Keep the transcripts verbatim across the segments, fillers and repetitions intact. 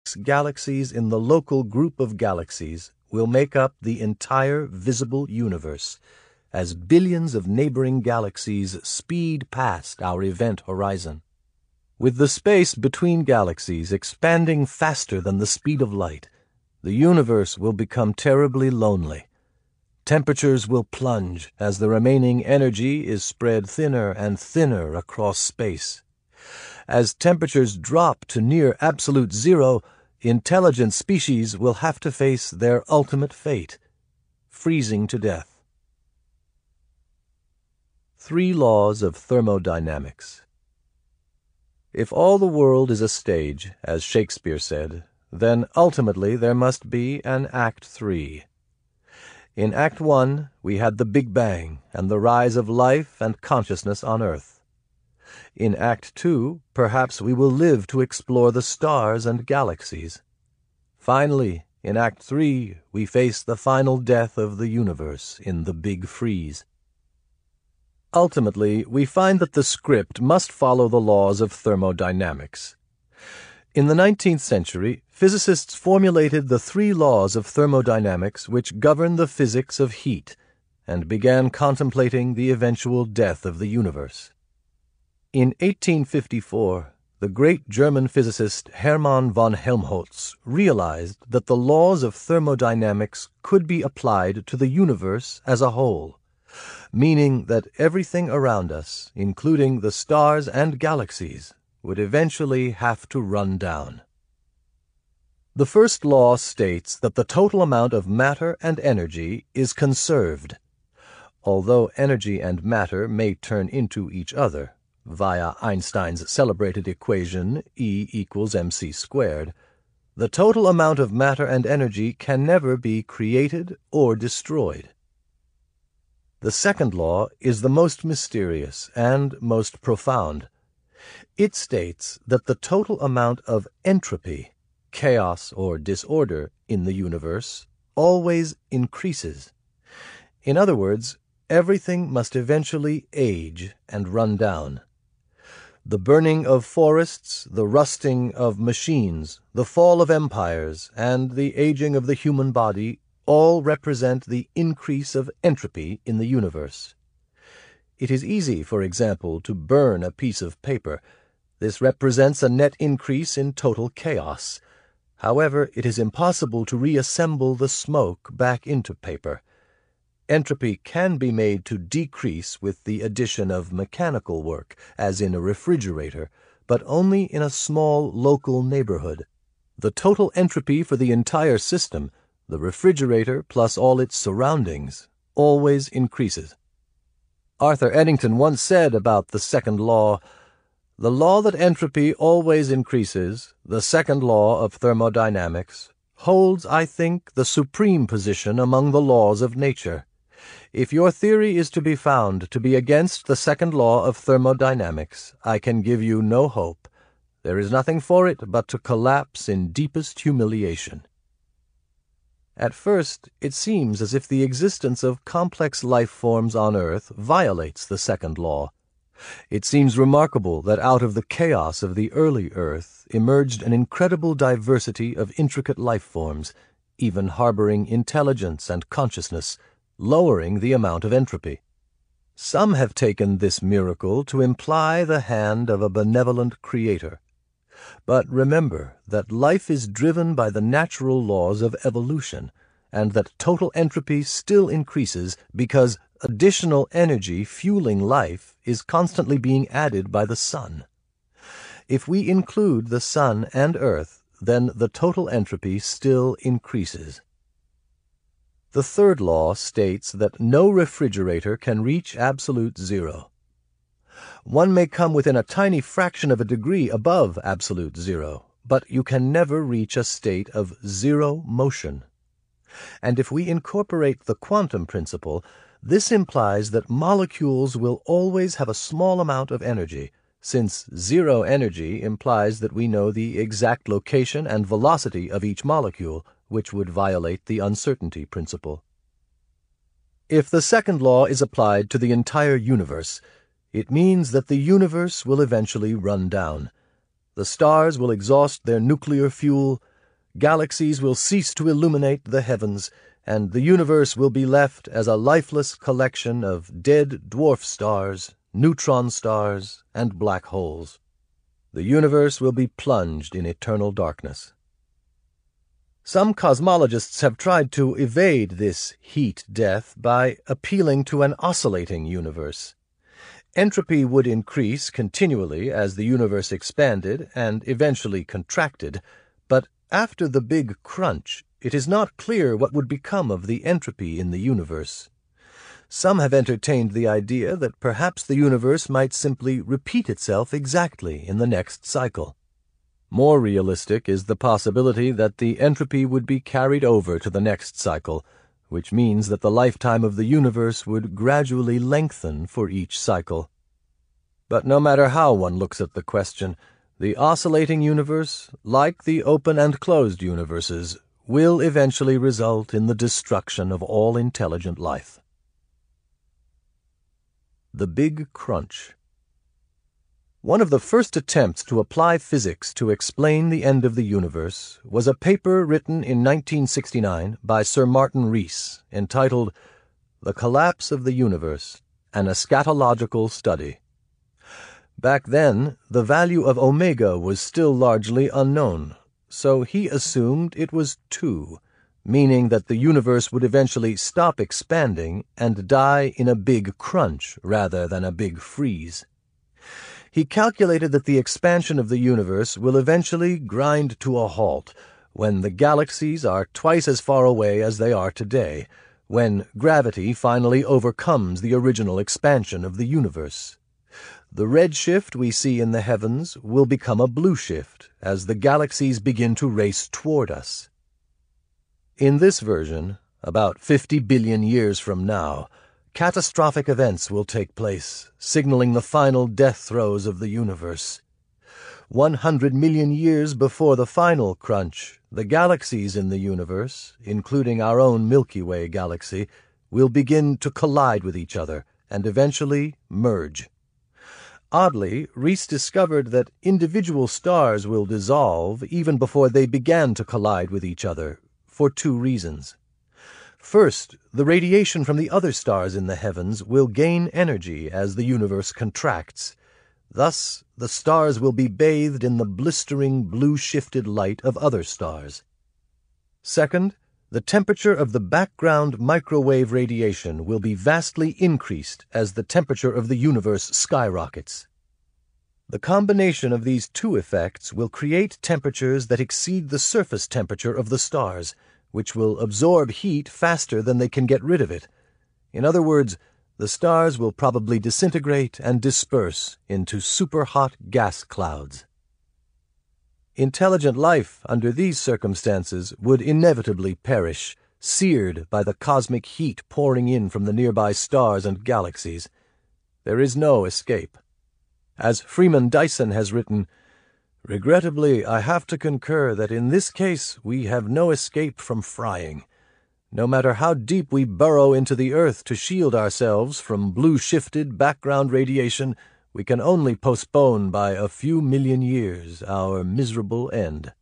galaxies in the local group of galaxies will make up the entire visible universe, as billions of neighboring galaxies speed past our event horizon. With the space between galaxies expanding faster than the speed of light, the universe will become terribly lonely. Temperatures will plunge as the remaining energy is spread thinner and thinner across space. As temperatures drop to near absolute zero, intelligent species will have to face their ultimate fate, freezing to death. Three Laws of Thermodynamics. If all the world is a stage, as Shakespeare said, then ultimately there must be an Act Three. In Act One, we had the Big Bang and the rise of life and consciousness on Earth. In Act Two, perhaps we will live to explore the stars and galaxies. Finally, in Act Three, we face the final death of the universe in the Big Freeze. Ultimately, we find that the script must follow the laws of thermodynamics. In the nineteenth century, physicists formulated the three laws of thermodynamics which govern the physics of heat, and began contemplating the eventual death of the universe. In eighteen fifty-four, the great German physicist Hermann von Helmholtz realized that the laws of thermodynamics could be applied to the universe as a whole, meaning that everything around us, including the stars and galaxies, would eventually have to run down. The first law states that the total amount of matter and energy is conserved. Although energy and matter may turn into each other, via Einstein's celebrated equation E equals mc squared, the total amount of matter and energy can never be created or destroyed. The second law is the most mysterious and most profound. It states that the total amount of entropy, chaos or disorder, in the universe always increases. In other words, everything must eventually age and run down. The burning of forests, the rusting of machines, the fall of empires, and the aging of the human body all represent the increase of entropy in the universe. It is easy, for example, to burn a piece of paper. This represents a net increase in total chaos. However, it is impossible to reassemble the smoke back into paper. Entropy can be made to decrease with the addition of mechanical work, as in a refrigerator, but only in a small local neighborhood. The total entropy for the entire system, the refrigerator plus all its surroundings, always increases. Arthur Eddington once said about the second law, "The law that entropy always increases, the second law of thermodynamics, holds, I think, the supreme position among the laws of nature. If your theory is to be found to be against the second law of thermodynamics, I can give you no hope. There is nothing for it but to collapse in deepest humiliation." At first, it seems as if the existence of complex life forms on Earth violates the second law. It seems remarkable that out of the chaos of the early Earth emerged an incredible diversity of intricate life forms, even harboring intelligence and consciousness, lowering the amount of entropy. Some have taken this miracle to imply the hand of a benevolent creator. But remember that life is driven by the natural laws of evolution, and that total entropy still increases because additional energy fueling life is constantly being added by the sun. If we include the sun and earth, then the total entropy still increases. The third law states that no refrigerator can reach absolute zero. One may come within a tiny fraction of a degree above absolute zero, but you can never reach a state of zero motion. And if we incorporate the quantum principle, this implies that molecules will always have a small amount of energy, since zero energy implies that we know the exact location and velocity of each molecule, which would violate the uncertainty principle. If the second law is applied to the entire universe, it means that the universe will eventually run down. The stars will exhaust their nuclear fuel, galaxies will cease to illuminate the heavens, and the universe will be left as a lifeless collection of dead dwarf stars, neutron stars, and black holes. The universe will be plunged in eternal darkness. Some cosmologists have tried to evade this heat death by appealing to an oscillating universe. Entropy would increase continually as the universe expanded and eventually contracted, but after the Big Crunch, it is not clear what would become of the entropy in the universe. Some have entertained the idea that perhaps the universe might simply repeat itself exactly in the next cycle. More realistic is the possibility that the entropy would be carried over to the next cycle, which means that the lifetime of the universe would gradually lengthen for each cycle. But no matter how one looks at the question, the oscillating universe, like the open and closed universes, will eventually result in the destruction of all intelligent life. The Big Crunch. One of the first attempts to apply physics to explain the end of the universe was a paper written in nineteen sixty-nine by Sir Martin Rees entitled The Collapse of the Universe, an Eschatological Study. Back then, the value of omega was still largely unknown, so he assumed it was two, meaning that the universe would eventually stop expanding and die in a big crunch rather than a big freeze. He calculated that the expansion of the universe will eventually grind to a halt when the galaxies are twice as far away as they are today, when gravity finally overcomes the original expansion of the universe. The red shift we see in the heavens will become a blue shift as the galaxies begin to race toward us. In this version, about fifty billion years from now, catastrophic events will take place, signaling the final death throes of the universe. One hundred million years before the final crunch, the galaxies in the universe, including our own Milky Way galaxy, will begin to collide with each other and eventually merge. Oddly, Rees discovered that individual stars will dissolve even before they began to collide with each other, for two reasons. First, the radiation from the other stars in the heavens will gain energy as the universe contracts. Thus, the stars will be bathed in the blistering blue-shifted light of other stars. Second, the temperature of the background microwave radiation will be vastly increased as the temperature of the universe skyrockets. The combination of these two effects will create temperatures that exceed the surface temperature of the stars, which will absorb heat faster than they can get rid of it. In other words, the stars will probably disintegrate and disperse into super-hot gas clouds. Intelligent life under these circumstances would inevitably perish, seared by the cosmic heat pouring in from the nearby stars and galaxies. There is no escape. As Freeman Dyson has written, "Regrettably, I have to concur that in this case we have no escape from frying. No matter how deep we burrow into the earth to shield ourselves from blue-shifted background radiation, we can only postpone by a few million years our miserable end."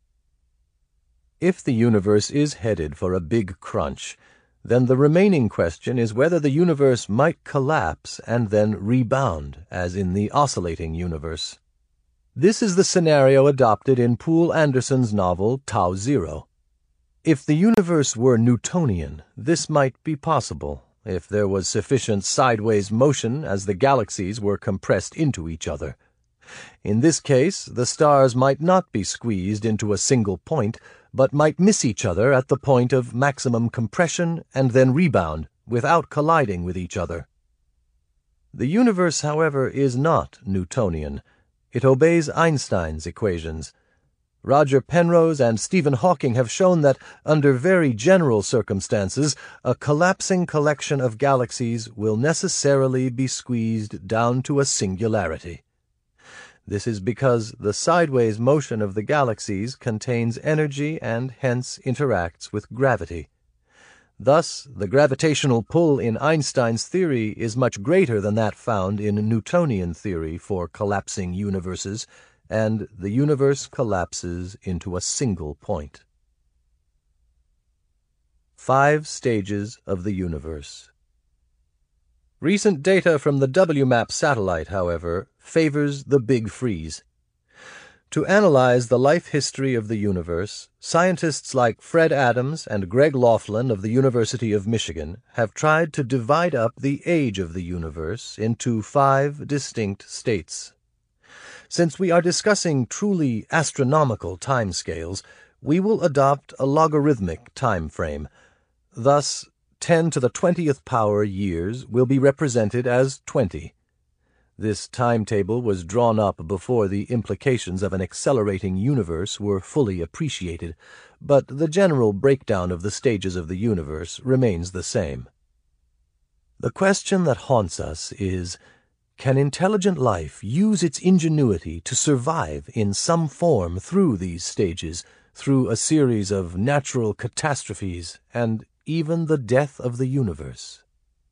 If the universe is headed for a big crunch, then the remaining question is whether the universe might collapse and then rebound, as in the oscillating universe. This is the scenario adopted in Poul Anderson's novel Tau Zero. If the universe were Newtonian, this might be possible, if there was sufficient sideways motion as the galaxies were compressed into each other. In this case, the stars might not be squeezed into a single point, but might miss each other at the point of maximum compression and then rebound without colliding with each other. The universe, however, is not Newtonian. It obeys Einstein's equations. Roger Penrose and Stephen Hawking have shown that, under very general circumstances, a collapsing collection of galaxies will necessarily be squeezed down to a singularity. This is because the sideways motion of the galaxies contains energy and hence interacts with gravity. Thus, the gravitational pull in Einstein's theory is much greater than that found in Newtonian theory for collapsing universes, and the universe collapses into a single point. Five Stages of the Universe. Recent data from the W MAP satellite, however, favors the Big Freeze. To analyze the life history of the universe, scientists like Fred Adams and Greg Laughlin of the University of Michigan have tried to divide up the age of the universe into five distinct states. Since we are discussing truly astronomical timescales, we will adopt a logarithmic time frame. Thus, ten to the twentieth power years will be represented as twenty. This timetable was drawn up before the implications of an accelerating universe were fully appreciated, but the general breakdown of the stages of the universe remains the same. The question that haunts us is, can intelligent life use its ingenuity to survive in some form through these stages, through a series of natural catastrophes and even the death of the universe?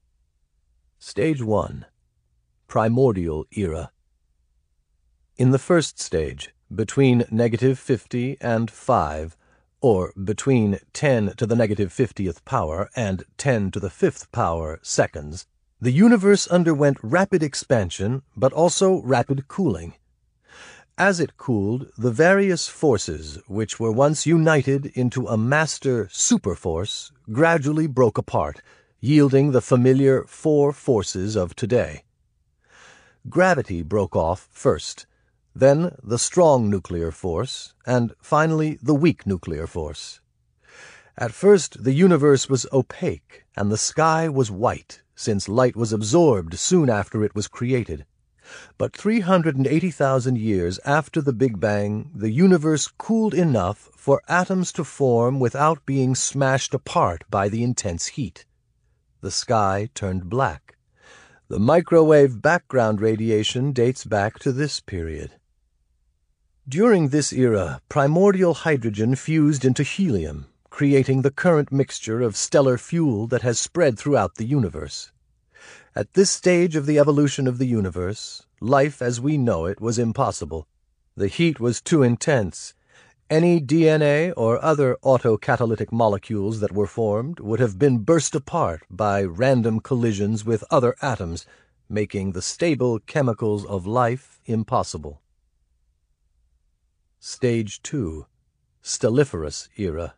Stage one. Primordial Era. In the first stage, between negative fifty and five, or between ten to the negative fiftieth power and ten to the fifth power seconds, the universe underwent rapid expansion but also rapid cooling. As it cooled, the various forces which were once united into a master superforce gradually broke apart, yielding the familiar four forces of today. Gravity broke off first, then the strong nuclear force, and finally the weak nuclear force. At first the universe was opaque, and the sky was white, since light was absorbed soon after it was created. But three hundred eighty thousand years after the Big Bang, the universe cooled enough for atoms to form without being smashed apart by the intense heat. The sky turned black. The microwave background radiation dates back to this period. During this era, primordial hydrogen fused into helium, creating the current mixture of stellar fuel that has spread throughout the universe. At this stage of the evolution of the universe, life as we know it was impossible. The heat was too intense. Any D N A or other autocatalytic molecules that were formed would have been burst apart by random collisions with other atoms, making the stable chemicals of life impossible. Stage two. Stelliferous Era.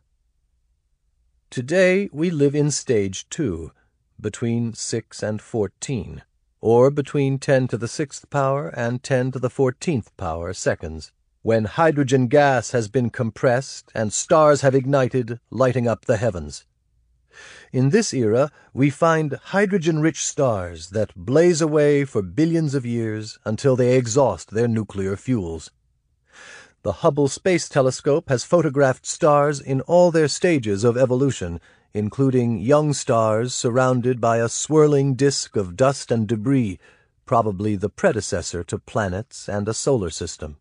Today we live in Stage two, between six and fourteen, or between ten to the sixth power and ten to the fourteenth power seconds, when hydrogen gas has been compressed and stars have ignited, lighting up the heavens. In this era, we find hydrogen-rich stars that blaze away for billions of years until they exhaust their nuclear fuels. The Hubble Space Telescope has photographed stars in all their stages of evolution, including young stars surrounded by a swirling disk of dust and debris, probably the predecessor to planets and a solar system.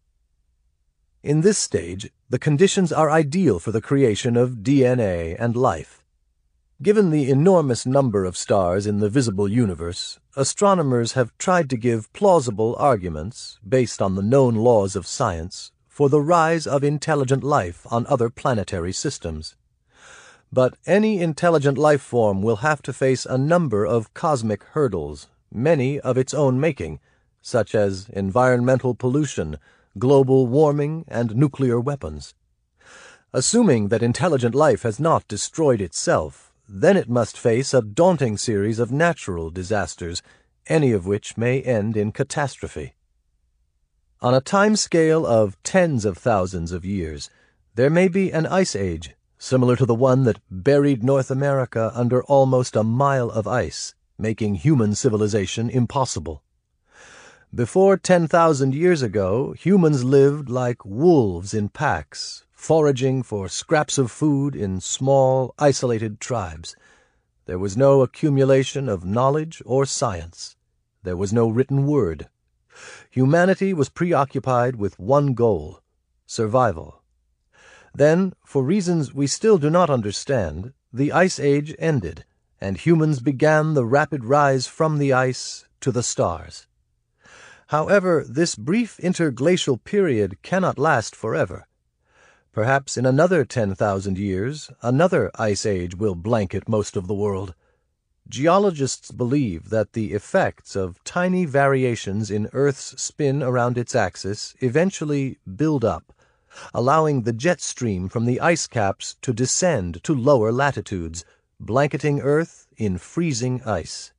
In this stage, the conditions are ideal for the creation of D N A and life. Given the enormous number of stars in the visible universe, astronomers have tried to give plausible arguments, based on the known laws of science, for the rise of intelligent life on other planetary systems. But any intelligent life form will have to face a number of cosmic hurdles, many of its own making, such as environmental pollution, global warming, and nuclear weapons. Assuming that intelligent life has not destroyed itself, then it must face a daunting series of natural disasters, any of which may end in catastrophe. On a time scale of tens of thousands of years, there may be an ice age, similar to the one that buried North America under almost a mile of ice, making human civilization impossible. Before ten thousand years ago, humans lived like wolves in packs, foraging for scraps of food in small, isolated tribes. There was no accumulation of knowledge or science. There was no written word. Humanity was preoccupied with one goal: survival. Then, for reasons we still do not understand, the Ice Age ended, and humans began the rapid rise from the ice to the stars. However, this brief interglacial period cannot last forever. Perhaps in another ten thousand years, another ice age will blanket most of the world. Geologists believe that the effects of tiny variations in Earth's spin around its axis eventually build up, allowing the jet stream from the ice caps to descend to lower latitudes, blanketing Earth in freezing ice.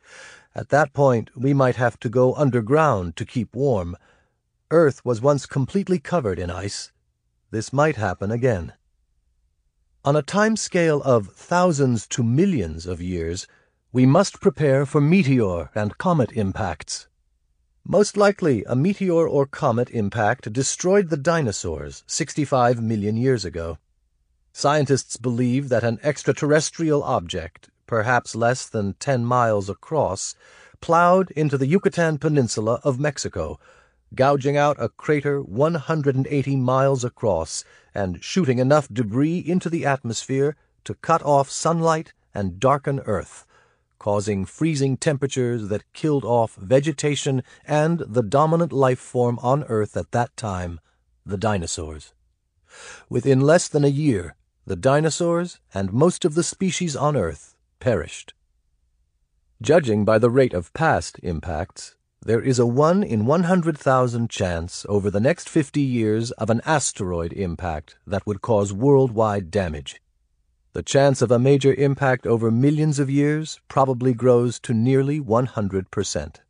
At that point, we might have to go underground to keep warm. Earth was once completely covered in ice. This might happen again. On a time scale of thousands to millions of years, we must prepare for meteor and comet impacts. Most likely, a meteor or comet impact destroyed the dinosaurs sixty-five million years ago. Scientists believe that an extraterrestrial object, perhaps less than ten miles across, plowed into the Yucatan Peninsula of Mexico, gouging out a crater one hundred eighty miles across and shooting enough debris into the atmosphere to cut off sunlight and darken Earth, causing freezing temperatures that killed off vegetation and the dominant life form on Earth at that time, the dinosaurs. Within less than a year, the dinosaurs and most of the species on Earth perished. Judging by the rate of past impacts, there is a one in one hundred thousand chance over the next fifty years of an asteroid impact that would cause worldwide damage. The chance of a major impact over millions of years probably grows to nearly one hundred percent.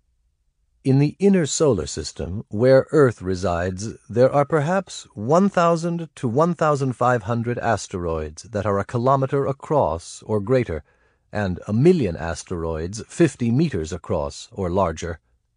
In the inner solar system, where Earth resides, there are perhaps one thousand to one thousand five hundred asteroids that are a kilometer across or greater, and a million asteroids fifty meters across or larger.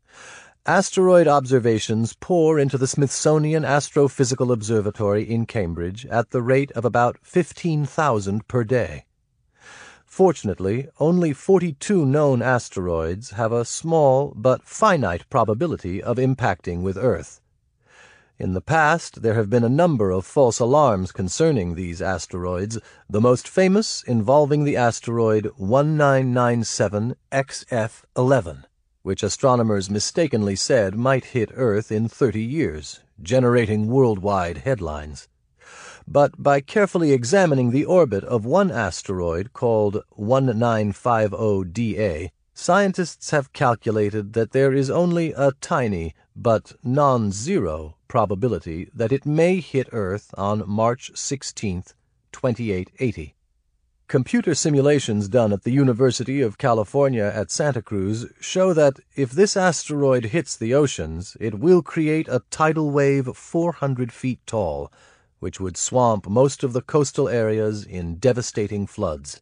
Asteroid observations pour into the Smithsonian Astrophysical Observatory in Cambridge at the rate of about fifteen thousand per day. Fortunately, only forty-two known asteroids have a small but finite probability of impacting with Earth. In the past, there have been a number of false alarms concerning these asteroids, the most famous involving the asteroid one nine nine seven X F eleven. Which astronomers mistakenly said might hit Earth in thirty years, generating worldwide headlines. But by carefully examining the orbit of one asteroid called one nine five zero D A, scientists have calculated that there is only a tiny, but non-zero, probability that it may hit Earth on March sixteenth, twenty-eight eighty. Computer simulations done at the University of California at Santa Cruz show that if this asteroid hits the oceans, it will create a tidal wave four hundred feet tall, which would swamp most of the coastal areas in devastating floods.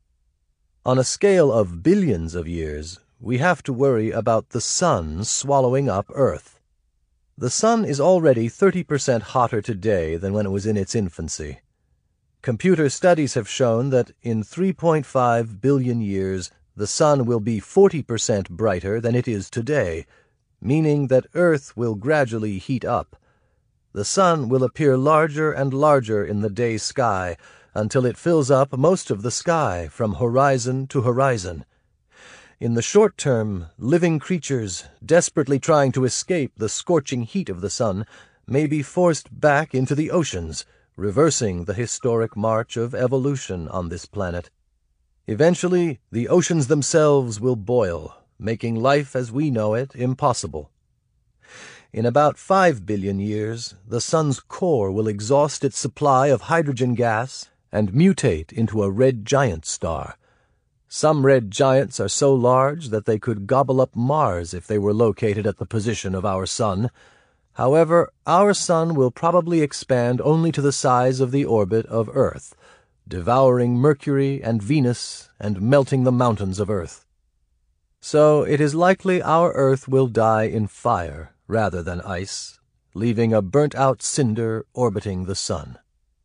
On a scale of billions of years, we have to worry about the Sun swallowing up Earth. The Sun is already thirty percent hotter today than when it was in its infancy. Computer studies have shown that in three point five billion years, the Sun will be forty percent brighter than it is today, meaning that Earth will gradually heat up. The Sun will appear larger and larger in the day sky until it fills up most of the sky from horizon to horizon. In the short term, living creatures, desperately trying to escape the scorching heat of the Sun, may be forced back into the oceans, reversing the historic march of evolution on this planet. Eventually, the oceans themselves will boil, making life as we know it impossible. In about five billion years, the Sun's core will exhaust its supply of hydrogen gas and mutate into a red giant star. Some red giants are so large that they could gobble up Mars if they were located at the position of our Sun. However, our Sun will probably expand only to the size of the orbit of Earth, devouring Mercury and Venus and melting the mountains of Earth. So it is likely our Earth will die in fire rather than ice, leaving a burnt-out cinder orbiting the Sun.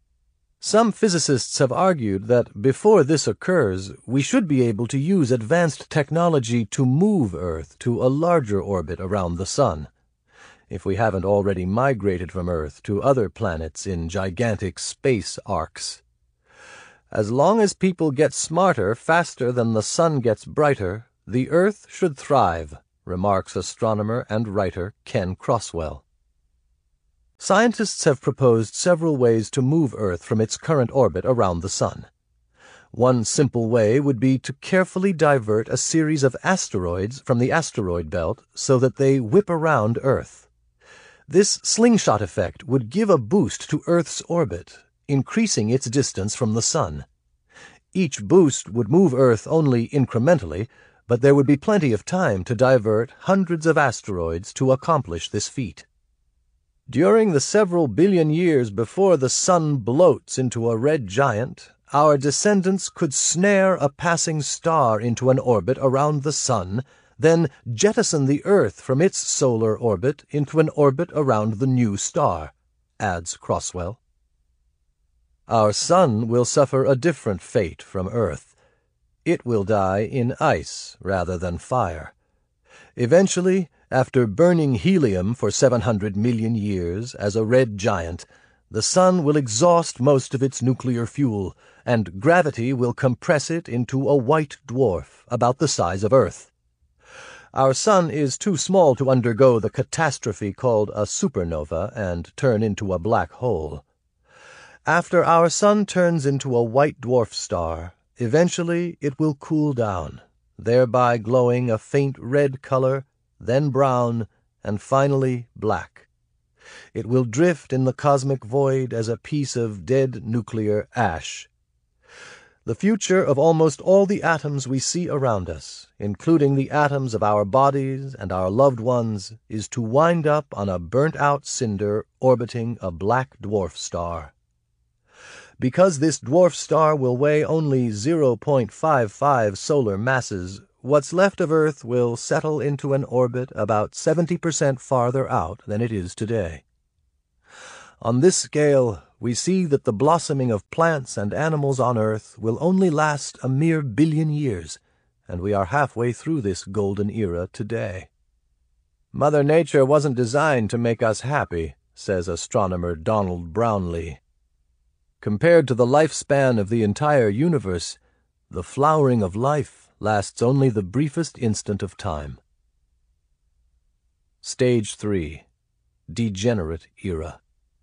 Some physicists have argued that before this occurs, we should be able to use advanced technology to move Earth to a larger orbit around the Sun, if we haven't already migrated from Earth to other planets in gigantic space arcs. As long as people get smarter faster than the Sun gets brighter, the Earth should thrive, remarks astronomer and writer Ken Croswell. Scientists have proposed several ways to move Earth from its current orbit around the Sun. One simple way would be to carefully divert a series of asteroids from the asteroid belt so that they whip around Earth. This slingshot effect would give a boost to Earth's orbit, increasing its distance from the Sun. Each boost would move Earth only incrementally, but there would be plenty of time to divert hundreds of asteroids to accomplish this feat. During the several billion years before the Sun bloats into a red giant, our descendants could snare a passing star into an orbit around the Sun, then jettison the Earth from its solar orbit into an orbit around the new star, adds Crosswell. Our Sun will suffer a different fate from Earth. It will die in ice rather than fire. Eventually, after burning helium for seven hundred million years as a red giant, the Sun will exhaust most of its nuclear fuel, and gravity will compress it into a white dwarf about the size of Earth. Our Sun is too small to undergo the catastrophe called a supernova and turn into a black hole. After our Sun turns into a white dwarf star, eventually it will cool down, thereby glowing a faint red color, then brown, and finally black. It will drift in the cosmic void as a piece of dead nuclear ash. The future of almost all the atoms we see around us, including the atoms of our bodies and our loved ones, is to wind up on a burnt-out cinder orbiting a black dwarf star. Because this dwarf star will weigh only zero point five five solar masses, what's left of Earth will settle into an orbit about seventy percent farther out than it is today. On this scale, we see that the blossoming of plants and animals on Earth will only last a mere billion years, and we are halfway through this golden era today. Mother Nature wasn't designed to make us happy, says astronomer Donald Brownlee. Compared to the lifespan of the entire universe, the flowering of life lasts only the briefest instant of time. Stage three. Degenerate Era.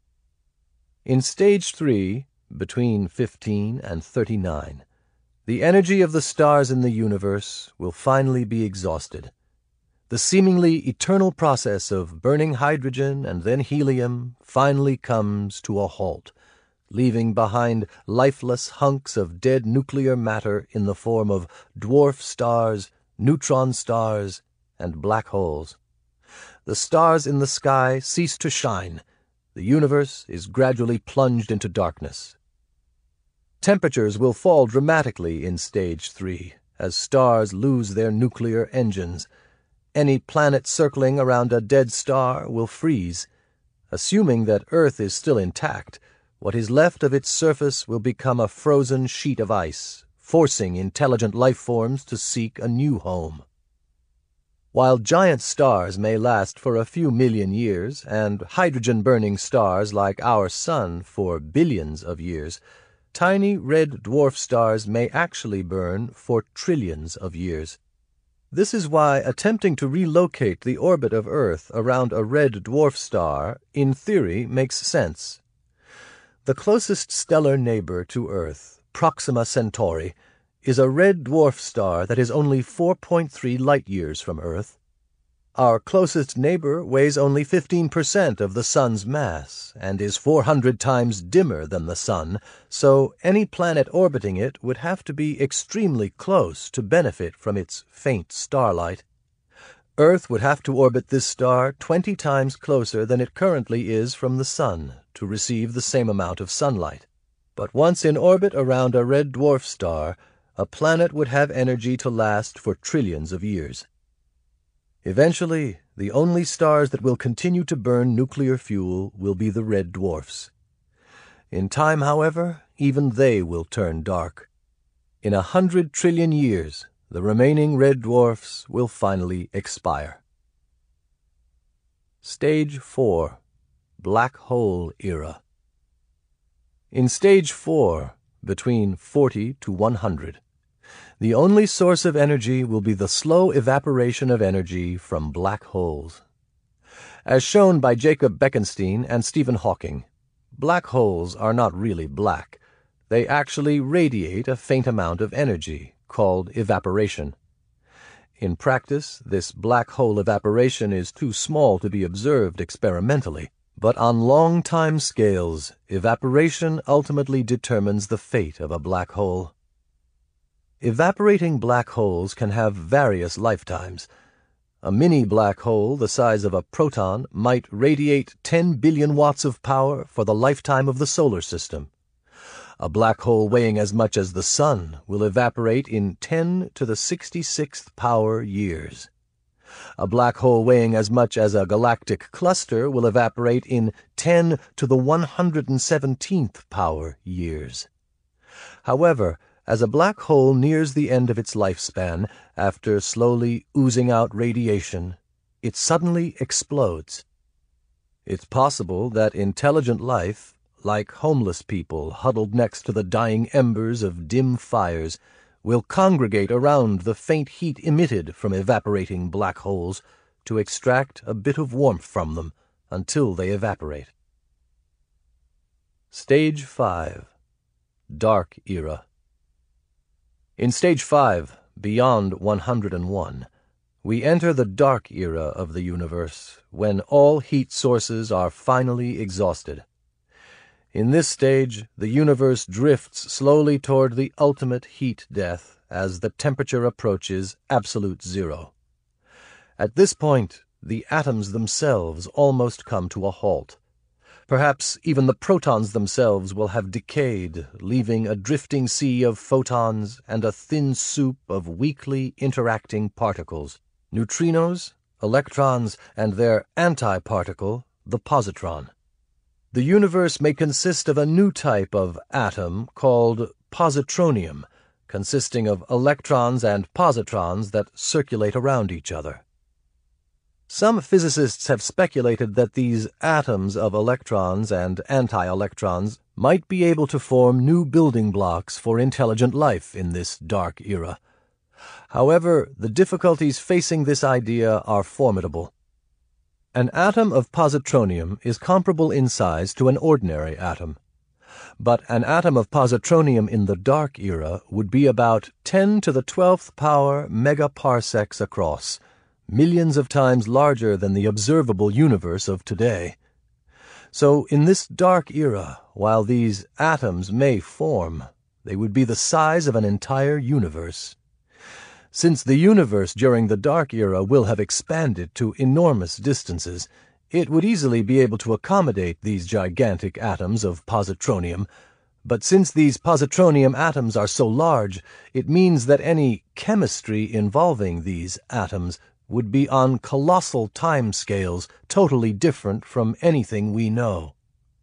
In Stage three, between fifteen and thirty-nine, the energy of the stars in the universe will finally be exhausted. The seemingly eternal process of burning hydrogen and then helium finally comes to a halt, leaving behind lifeless hunks of dead nuclear matter in the form of dwarf stars, neutron stars, and black holes. The stars in the sky cease to shine. The universe is gradually plunged into darkness. Temperatures will fall dramatically in Stage three as stars lose their nuclear engines. Any planet circling around a dead star will freeze. Assuming that Earth is still intact, what is left of its surface will become a frozen sheet of ice, forcing intelligent life forms to seek a new home. While giant stars may last for a few million years, and hydrogen-burning stars like our Sun for billions of years, tiny red dwarf stars may actually burn for trillions of years. This is why attempting to relocate the orbit of Earth around a red dwarf star, in theory, makes sense. The closest stellar neighbor to Earth, Proxima Centauri, is a red dwarf star that is only four point three light-years from Earth. Our closest neighbor weighs only fifteen percent of the Sun's mass and is four hundred times dimmer than the Sun, so any planet orbiting it would have to be extremely close to benefit from its faint starlight. Earth would have to orbit this star twenty times closer than it currently is from the Sun to receive the same amount of sunlight. But once in orbit around a red dwarf star, a planet would have energy to last for trillions of years. Eventually, the only stars that will continue to burn nuclear fuel will be the red dwarfs. In time, however, even they will turn dark. In a hundred trillion years, the remaining red dwarfs will finally expire. Stage four. Black Hole Era. In Stage four, between forty to one hundred, the only source of energy will be the slow evaporation of energy from black holes. As shown by Jacob Bekenstein and Stephen Hawking, black holes are not really black. They actually radiate a faint amount of energy, called evaporation. In practice, this black hole evaporation is too small to be observed experimentally, but on long time scales, evaporation ultimately determines the fate of a black hole. Evaporating black holes can have various lifetimes. A mini black hole the size of a proton might radiate ten billion watts of power for the lifetime of the solar system. A black hole weighing as much as the Sun will evaporate in ten to the sixty-sixth power years. A black hole weighing as much as a galactic cluster will evaporate in ten to the one hundred seventeenth power years. However, as a black hole nears the end of its lifespan, after slowly oozing out radiation, it suddenly explodes. It's possible that intelligent life, like homeless people huddled next to the dying embers of dim fires, will congregate around the faint heat emitted from evaporating black holes to extract a bit of warmth from them until they evaporate. Stage five. Dark Era. In Stage five, beyond one hundred one, we enter the dark era of the universe, when all heat sources are finally exhausted. In this stage, the universe drifts slowly toward the ultimate heat death as the temperature approaches absolute zero. At this point, the atoms themselves almost come to a halt. Perhaps even the protons themselves will have decayed, leaving a drifting sea of photons and a thin soup of weakly interacting particles, neutrinos, electrons, and their antiparticle, the positron. The universe may consist of a new type of atom called positronium, consisting of electrons and positrons that circulate around each other. Some physicists have speculated that these atoms of electrons and anti-electrons might be able to form new building blocks for intelligent life in this dark era. However, the difficulties facing this idea are formidable. An atom of positronium is comparable in size to an ordinary atom. But an atom of positronium in the dark era would be about ten to the twelfth power megaparsecs across, millions of times larger than the observable universe of today. So in this dark era, while these atoms may form, they would be the size of an entire universe. Since the universe during the dark era will have expanded to enormous distances, it would easily be able to accommodate these gigantic atoms of positronium. But since these positronium atoms are so large, it means that any chemistry involving these atoms would be on colossal time scales totally different from anything we know.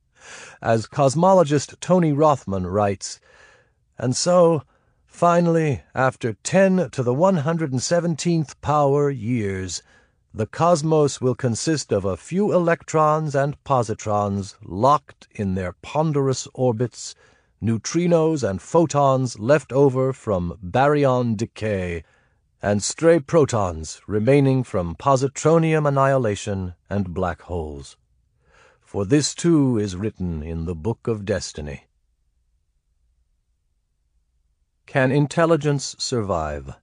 As cosmologist Tony Rothman writes, and so, finally, after ten to the one hundred seventeenth power years, the cosmos will consist of a few electrons and positrons locked in their ponderous orbits, neutrinos and photons left over from baryon decay, and stray protons remaining from positronium annihilation and black holes. For this too is written in the Book of Destiny. Can intelligence survive?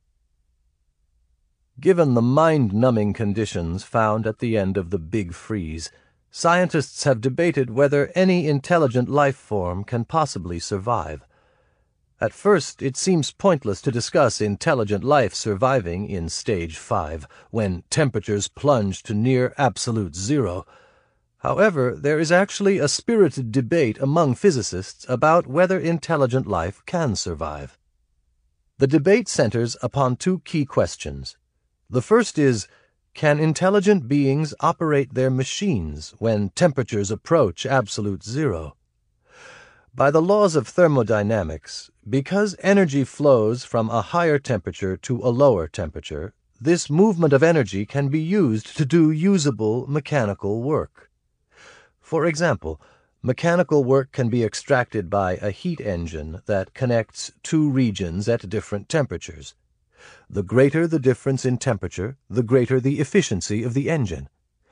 Given the mind-numbing conditions found at the end of the Big Freeze, scientists have debated whether any intelligent life form can possibly survive. At first, it seems pointless to discuss intelligent life surviving in Stage five, when temperatures plunge to near absolute zero. However, there is actually a spirited debate among physicists about whether intelligent life can survive. The debate centers upon two key questions. The first is, can intelligent beings operate their machines when temperatures approach absolute zero? By the laws of thermodynamics, because energy flows from a higher temperature to a lower temperature, this movement of energy can be used to do usable mechanical work. For example, mechanical work can be extracted by a heat engine that connects two regions at different temperatures. The greater the difference in temperature, the greater the efficiency of the engine.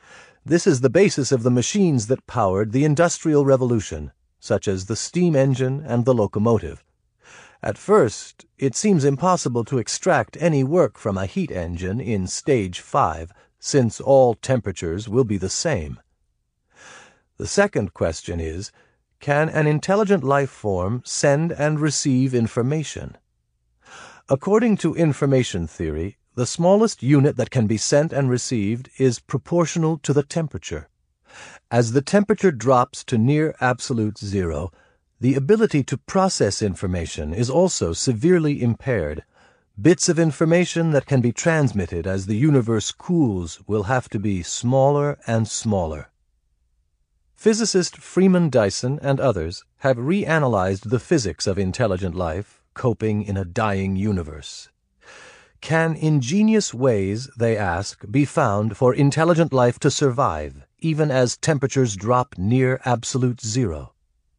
This is the basis of the machines that powered the Industrial Revolution, such as the steam engine and the locomotive. At first, it seems impossible to extract any work from a heat engine in stage five, since all temperatures will be the same. The second question is, can an intelligent life form send and receive information? According to information theory, the smallest unit that can be sent and received is proportional to the temperature. As the temperature drops to near absolute zero, the ability to process information is also severely impaired. Bits of information that can be transmitted as the universe cools will have to be smaller and smaller. Physicist Freeman Dyson and others have reanalyzed the physics of intelligent life coping in a dying universe. Can ingenious ways, they ask, be found for intelligent life to survive, even as temperatures drop near absolute zero?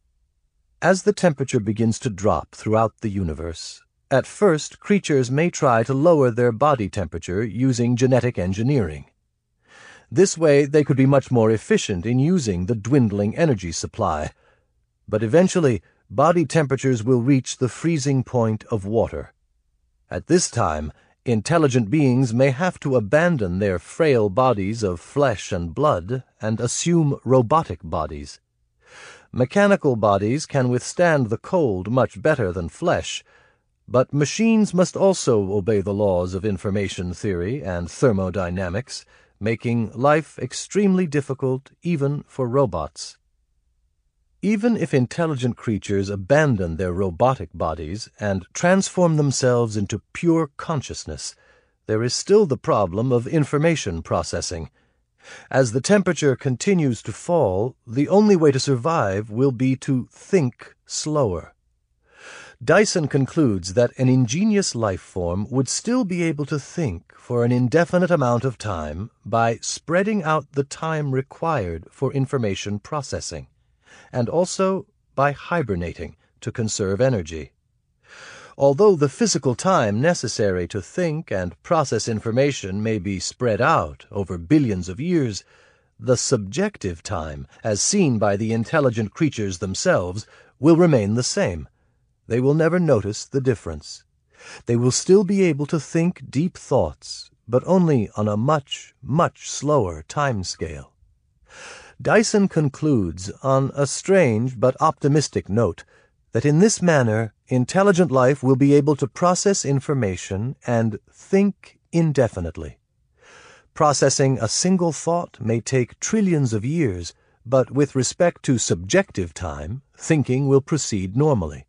As the temperature begins to drop throughout the universe, at first creatures may try to lower their body temperature using genetic engineering. This way they could be much more efficient in using the dwindling energy supply. But eventually, body temperatures will reach the freezing point of water. At this time, intelligent beings may have to abandon their frail bodies of flesh and blood and assume robotic bodies. Mechanical bodies can withstand the cold much better than flesh, but machines must also obey the laws of information theory and thermodynamics, making life extremely difficult even for robots. Even if intelligent creatures abandon their robotic bodies and transform themselves into pure consciousness, there is still the problem of information processing. As the temperature continues to fall, the only way to survive will be to think slower. Dyson concludes that an ingenious life form would still be able to think for an indefinite amount of time by spreading out the time required for information processing, and also by hibernating to conserve energy. Although the physical time necessary to think and process information may be spread out over billions of years, the subjective time, as seen by the intelligent creatures themselves, will remain the same. They will never notice the difference. They will still be able to think deep thoughts, but only on a much, much slower time scale. Dyson concludes, on a strange but optimistic note, that in this manner intelligent life will be able to process information and think indefinitely. Processing a single thought may take trillions of years, but with respect to subjective time, thinking will proceed normally.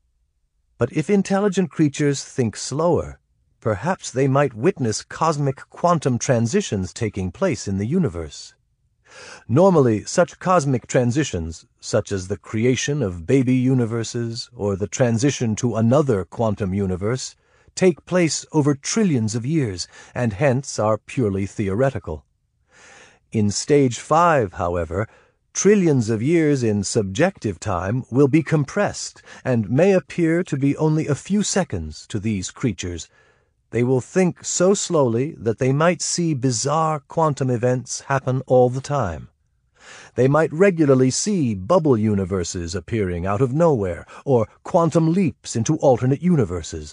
But if intelligent creatures think slower, perhaps they might witness cosmic quantum transitions taking place in the universe. Normally, such cosmic transitions, such as the creation of baby universes or the transition to another quantum universe, take place over trillions of years and hence are purely theoretical. In stage five, however, trillions of years in subjective time will be compressed and may appear to be only a few seconds to these creatures. They will think so slowly that they might see bizarre quantum events happen all the time. They might regularly see bubble universes appearing out of nowhere, or quantum leaps into alternate universes.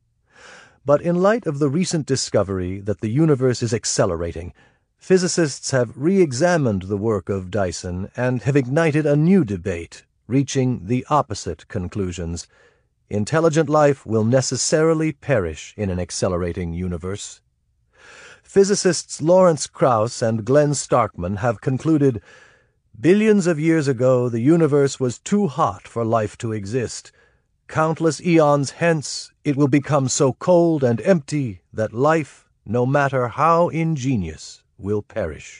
But in light of the recent discovery that the universe is accelerating, physicists have re-examined the work of Dyson and have ignited a new debate, reaching the opposite conclusions. Intelligent life will necessarily perish in an accelerating universe. Physicists Lawrence Krauss and Glenn Starkman have concluded, billions of years ago the universe was too hot for life to exist. Countless eons hence it will become so cold and empty that life, no matter how ingenious, will perish.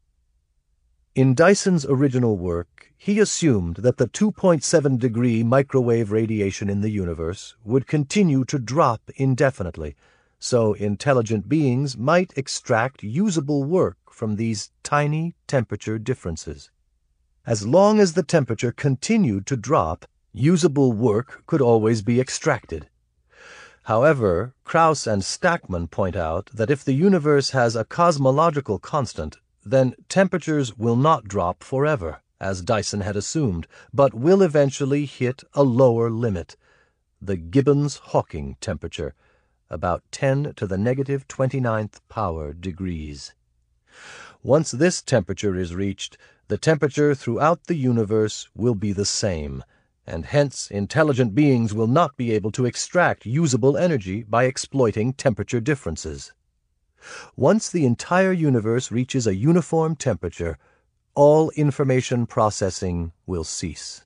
In Dyson's original work, he assumed that the two point seven degree microwave radiation in the universe would continue to drop indefinitely, so intelligent beings might extract usable work from these tiny temperature differences. As long as the temperature continued to drop, usable work could always be extracted. However, Krauss and Stackman point out that if the universe has a cosmological constant, then temperatures will not drop forever, as Dyson had assumed, but will eventually hit a lower limit, the Gibbons-Hawking temperature, about ten to the negative twenty-ninth power degrees. Once this temperature is reached, the temperature throughout the universe will be the same, and hence intelligent beings will not be able to extract usable energy by exploiting temperature differences. Once the entire universe reaches a uniform temperature, all information processing will cease.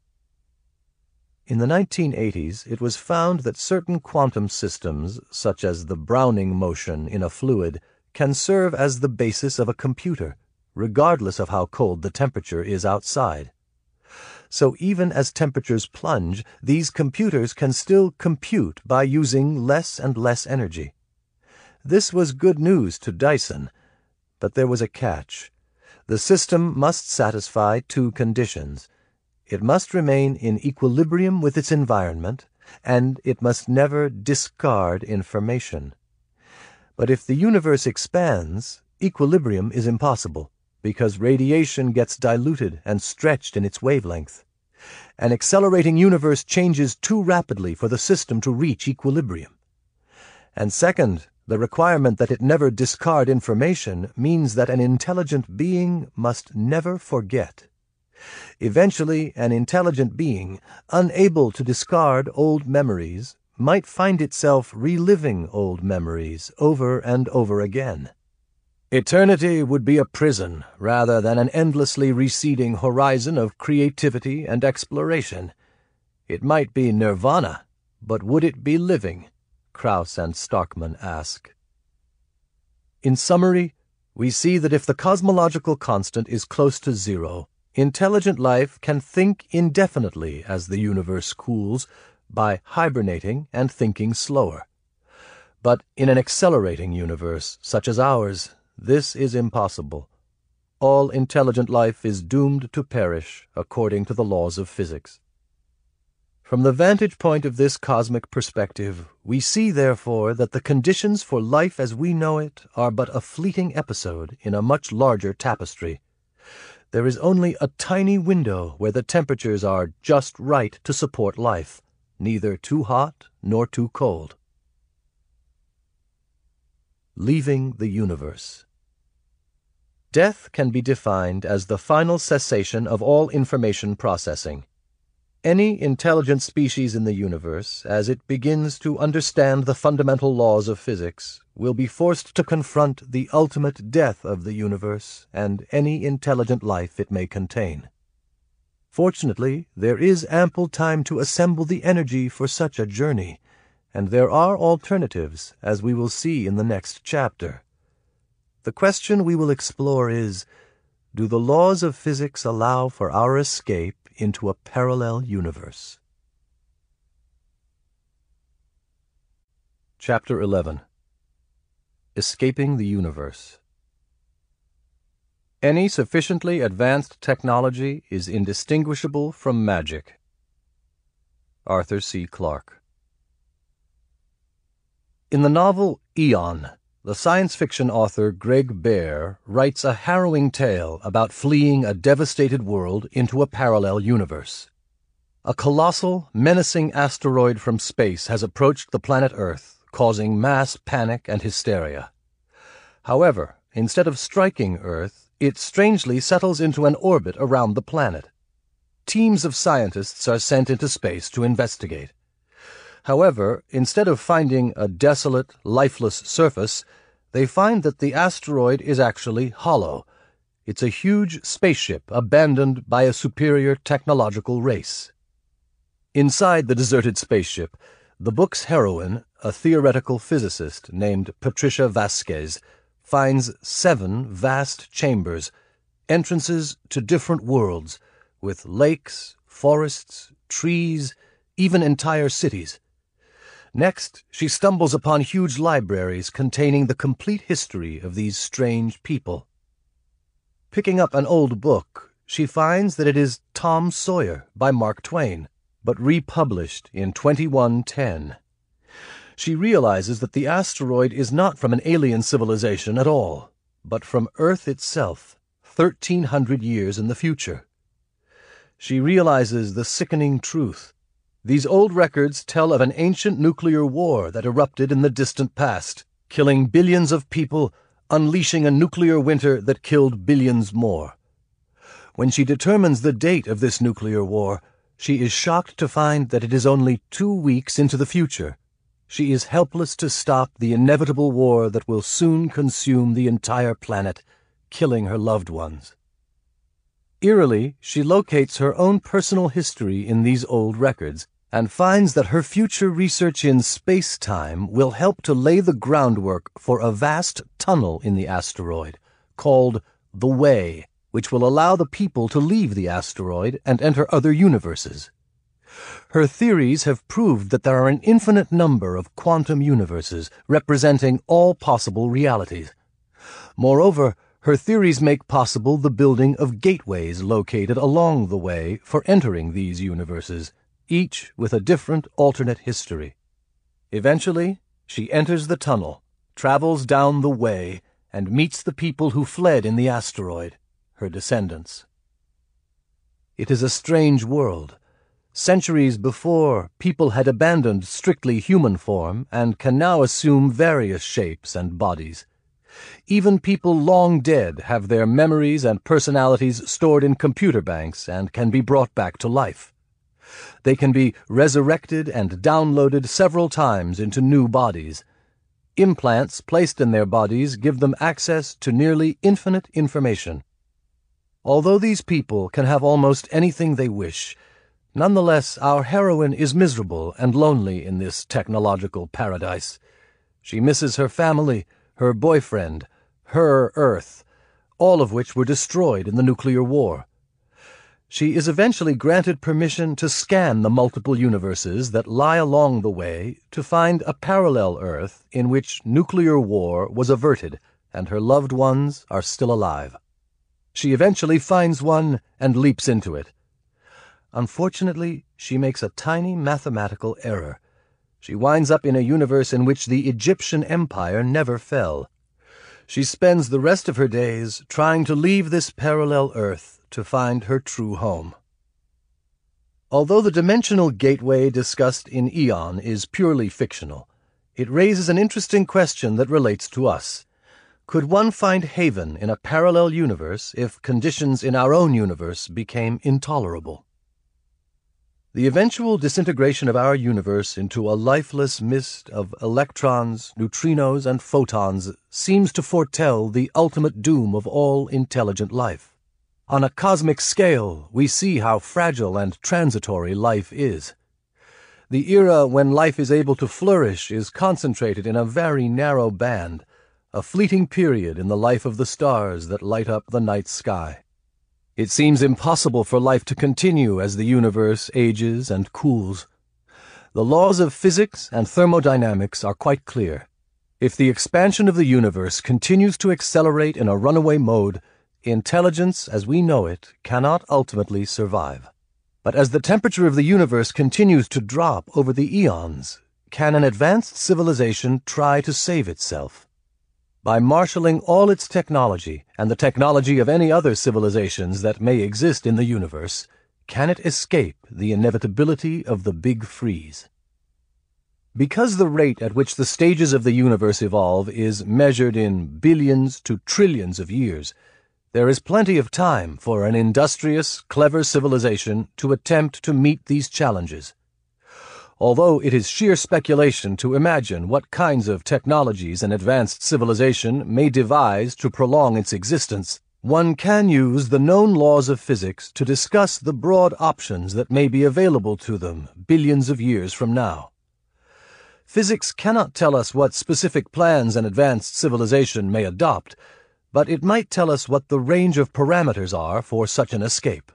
In the nineteen eighties, it was found that certain quantum systems, such as the Browning motion in a fluid, can serve as the basis of a computer, regardless of how cold the temperature is outside. So even as temperatures plunge, these computers can still compute by using less and less energy. This was good news to Dyson, but there was a catch. The system must satisfy two conditions. It must remain in equilibrium with its environment, and it must never discard information. But if the universe expands, equilibrium is impossible, because radiation gets diluted and stretched in its wavelength. An accelerating universe changes too rapidly for the system to reach equilibrium. And second, the requirement that it never discard information means that an intelligent being must never forget. Eventually, an intelligent being, unable to discard old memories, might find itself reliving old memories over and over again. Eternity would be a prison rather than an endlessly receding horizon of creativity and exploration. It might be nirvana, but would it be living? Krauss and Starkman ask. In summary, we see that if the cosmological constant is close to zero, intelligent life can think indefinitely as the universe cools, by hibernating and thinking slower. But in an accelerating universe, such as ours, this is impossible. All intelligent life is doomed to perish according to the laws of physics. From the vantage point of this cosmic perspective, we see, therefore, that the conditions for life as we know it are but a fleeting episode in a much larger tapestry. There is only a tiny window where the temperatures are just right to support life, neither too hot nor too cold. Leaving the universe. Death can be defined as the final cessation of all information processing. Any intelligent species in the universe, as it begins to understand the fundamental laws of physics, will be forced to confront the ultimate death of the universe and any intelligent life it may contain. Fortunately, there is ample time to assemble the energy for such a journey, and there are alternatives, as we will see in the next chapter. The question we will explore is, do the laws of physics allow for our escape into a parallel universe? Chapter eleven. Escaping the Universe. Any sufficiently advanced technology is indistinguishable from magic. Arthur C. Clarke. In the novel Eon, the science fiction author Greg Bear writes a harrowing tale about fleeing a devastated world into a parallel universe. A colossal, menacing asteroid from space has approached the planet Earth, causing mass panic and hysteria. However, instead of striking Earth, it strangely settles into an orbit around the planet. Teams of scientists are sent into space to investigate. However, instead of finding a desolate, lifeless surface, they find that the asteroid is actually hollow. It's a huge spaceship abandoned by a superior technological race. Inside the deserted spaceship, the book's heroine, a theoretical physicist named Patricia Vasquez, finds seven vast chambers, entrances to different worlds, with lakes, forests, trees, even entire cities. Next, she stumbles upon huge libraries containing the complete history of these strange people. Picking up an old book, she finds that it is Tom Sawyer by Mark Twain, but republished in twenty-one ten. She realizes that the asteroid is not from an alien civilization at all, but from Earth itself, thirteen hundred years in the future. She realizes the sickening truth. These old records tell of an ancient nuclear war that erupted in the distant past, killing billions of people, unleashing a nuclear winter that killed billions more. When she determines the date of this nuclear war, she is shocked to find that it is only two weeks into the future. She is helpless to stop the inevitable war that will soon consume the entire planet, killing her loved ones. Eerily, she locates her own personal history in these old records and finds that her future research in space-time will help to lay the groundwork for a vast tunnel in the asteroid, called the Way, which will allow the people to leave the asteroid and enter other universes. Her theories have proved that there are an infinite number of quantum universes representing all possible realities. Moreover, her theories make possible the building of gateways located along the Way for entering these universes, each with a different alternate history. Eventually, she enters the tunnel, travels down the Way, and meets the people who fled in the asteroid, her descendants. It is a strange world. Centuries before, people had abandoned strictly human form and can now assume various shapes and bodies. Even people long dead have their memories and personalities stored in computer banks and can be brought back to life. They can be resurrected and downloaded several times into new bodies. Implants placed in their bodies give them access to nearly infinite information. Although these people can have almost anything they wish, nonetheless our heroine is miserable and lonely in this technological paradise. She misses her family, her boyfriend, her Earth, all of which were destroyed in the nuclear war. She is eventually granted permission to scan the multiple universes that lie along the Way to find a parallel Earth in which nuclear war was averted and her loved ones are still alive. She eventually finds one and leaps into it. Unfortunately, she makes a tiny mathematical error. She winds up in a universe in which the Egyptian Empire never fell. She spends the rest of her days trying to leave this parallel Earth to find her true home. Although the dimensional gateway discussed in Eon is purely fictional, it raises an interesting question that relates to us. Could one find haven in a parallel universe if conditions in our own universe became intolerable? The eventual disintegration of our universe into a lifeless mist of electrons, neutrinos, and photons seems to foretell the ultimate doom of all intelligent life. On a cosmic scale, we see how fragile and transitory life is. The era when life is able to flourish is concentrated in a very narrow band, a fleeting period in the life of the stars that light up the night sky. It seems impossible for life to continue as the universe ages and cools. The laws of physics and thermodynamics are quite clear. If the expansion of the universe continues to accelerate in a runaway mode, intelligence as we know it cannot ultimately survive. But as the temperature of the universe continues to drop over the eons, can an advanced civilization try to save itself? By marshalling all its technology and the technology of any other civilizations that may exist in the universe, can it escape the inevitability of the Big Freeze? Because the rate at which the stages of the universe evolve is measured in billions to trillions of years, there is plenty of time for an industrious, clever civilization to attempt to meet these challenges. Although it is sheer speculation to imagine what kinds of technologies an advanced civilization may devise to prolong its existence, one can use the known laws of physics to discuss the broad options that may be available to them billions of years from now. Physics cannot tell us what specific plans an advanced civilization may adopt, but it might tell us what the range of parameters are for such an escape.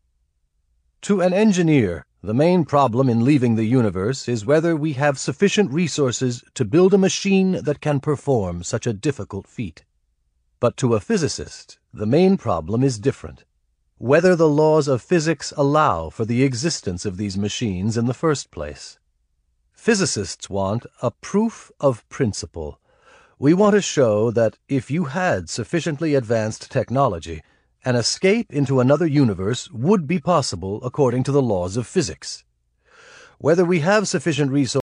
To an engineer, the main problem in leaving the universe is whether we have sufficient resources to build a machine that can perform such a difficult feat. But to a physicist, the main problem is different: whether the laws of physics allow for the existence of these machines in the first place. Physicists want a proof of principle. We want to show that if you had sufficiently advanced technology, an escape into another universe would be possible according to the laws of physics. Whether we have sufficient resources